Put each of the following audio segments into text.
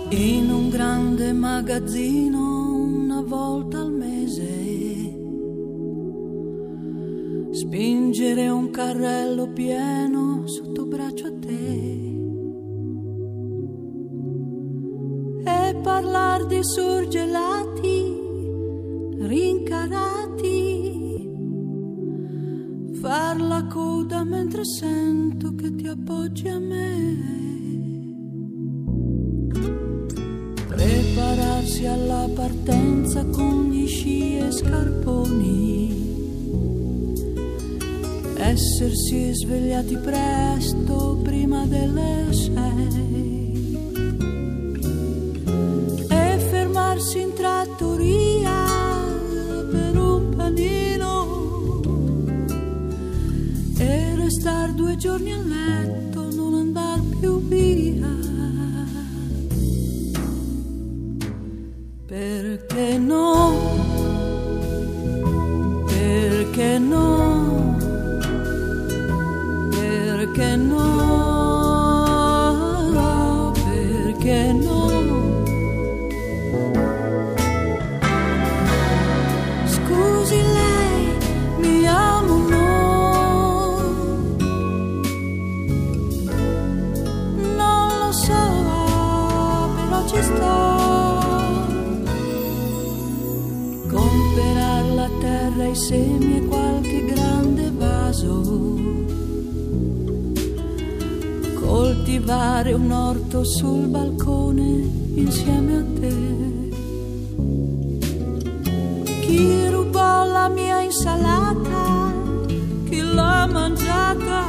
In un grande magazzino una volta al mese, spingere un carrello pieno sotto braccio a te e parlar di surgelati rincarati, far la coda mentre sento che ti appoggi a me, prepararsi alla partenza con gli sci e scarponi, essersi svegliati presto prima delle 6 e fermarsi in trattoria per un panino e restar 2 giorni a letto, non andar più via. Perché no? Perché no? Perché no? Perché no? Scusi lei, mi amo o no? Non lo so, però ci sto. Comperar la terra, i semi e qualche grande vaso, coltivare un orto sul balcone insieme a te. Chi rubò la mia insalata, chi l'ha mangiata,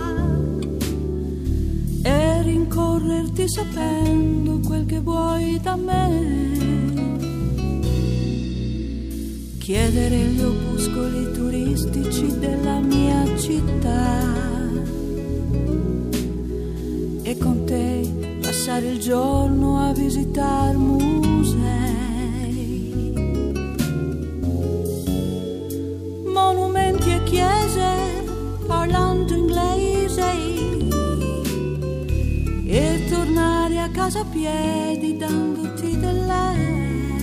e rincorrerti sapendo quel che vuoi da me. Chiedere gli opuscoli turistici della mia città e con te passare il giorno a visitare musei, monumenti e chiese parlando inglese e tornare a casa a piedi dandoti del lei.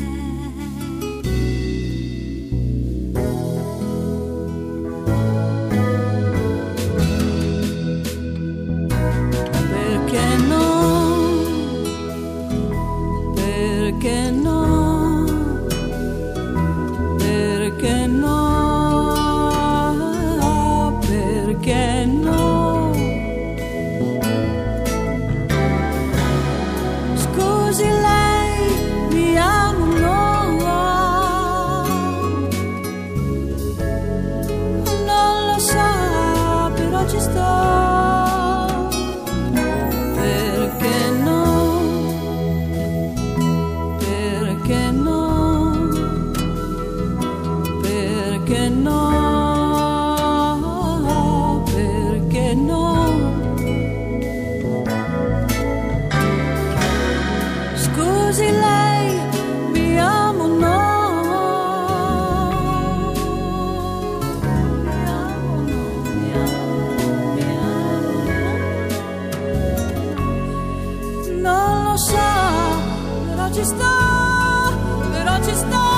Perché no? Perché no? Perché no? Scusi lei, mi amo o no? Non lo so, però ci sto. Perché no? Perché no? Scusi lei, mi amo o no? Mi amo o no? Mi amo, mi amo. Non lo so, però ci sto, però ci sto.